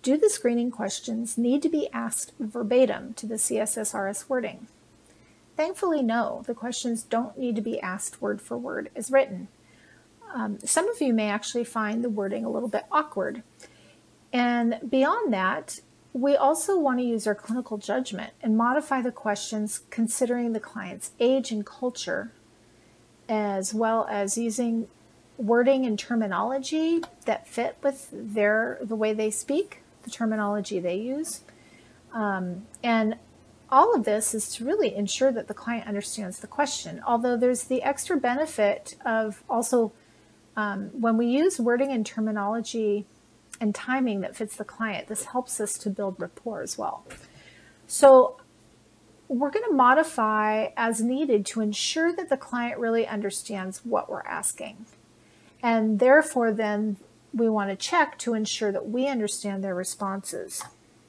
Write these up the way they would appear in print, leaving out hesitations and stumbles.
Do the screening questions need to be asked verbatim to the CSSRS wording? Thankfully, no. The questions don't need to be asked word for word as written. Some of you may actually find the wording a little bit awkward. And beyond that, we also want to use our clinical judgment and modify the questions considering the client's age and culture, as well as using wording and terminology that fit with the way they speak, the terminology they use. And all of this is to really ensure that the client understands the question, although there's the extra benefit of also when we use wording and terminology and timing that fits the client, this helps us to build rapport as well. So we're going to modify as needed to ensure that the client really understands what we're asking. And therefore, then we want to check to ensure that we understand their responses.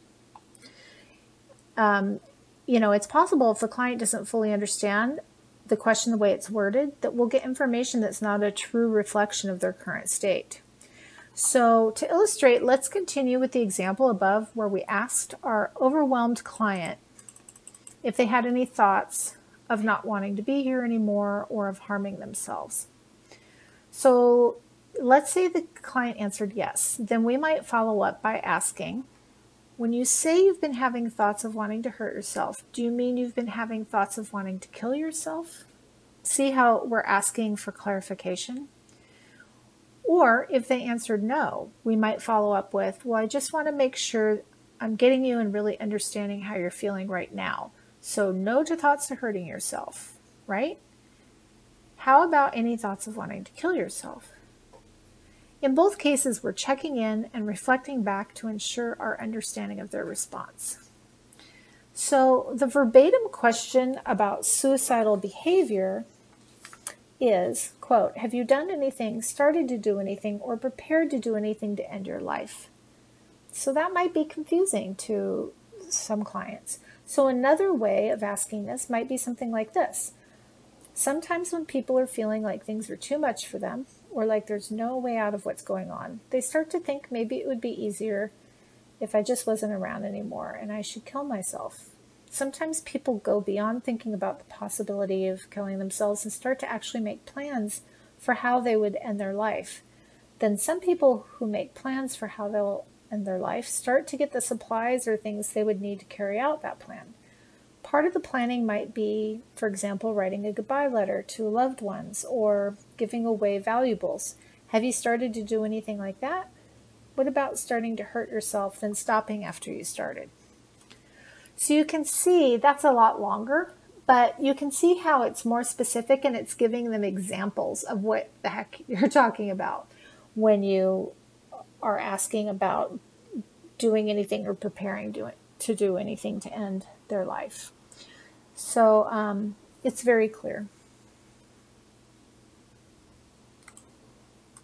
It's possible if the client doesn't fully understand the question the way it's worded, that we'll get information that's not a true reflection of their current state. So to illustrate, let's continue with the example above where we asked our overwhelmed client if they had any thoughts of not wanting to be here anymore or of harming themselves. So let's say the client answered yes. Then we might follow up by asking, when you say you've been having thoughts of wanting to hurt yourself, do you mean you've been having thoughts of wanting to kill yourself? See how we're asking for clarification? Or if they answered no, we might follow up with, well, I just want to make sure I'm getting you and really understanding how you're feeling right now. So no to thoughts of hurting yourself, right? How about any thoughts of wanting to kill yourself? In both cases, we're checking in and reflecting back to ensure our understanding of their response. So the verbatim question about suicidal behavior is, quote, have you done anything, started to do anything, or prepared to do anything to end your life? So that might be confusing to some clients. So another way of asking this might be something like this. Sometimes when people are feeling like things are too much for them, or like there's no way out of what's going on, they start to think maybe it would be easier if I just wasn't around anymore and I should kill myself. Sometimes people go beyond thinking about the possibility of killing themselves and start to actually make plans for how they would end their life. Then some people who make plans for how they'll end their life start to get the supplies or things they would need to carry out that plan. Part of the planning might be, for example, writing a goodbye letter to loved ones or giving away valuables. Have you started to do anything like that? What about starting to hurt yourself, then stopping after you started? So you can see that's a lot longer, but you can see how it's more specific and it's giving them examples of what the heck you're talking about when you are asking about doing anything or preparing to do anything to end their life. So it's very clear.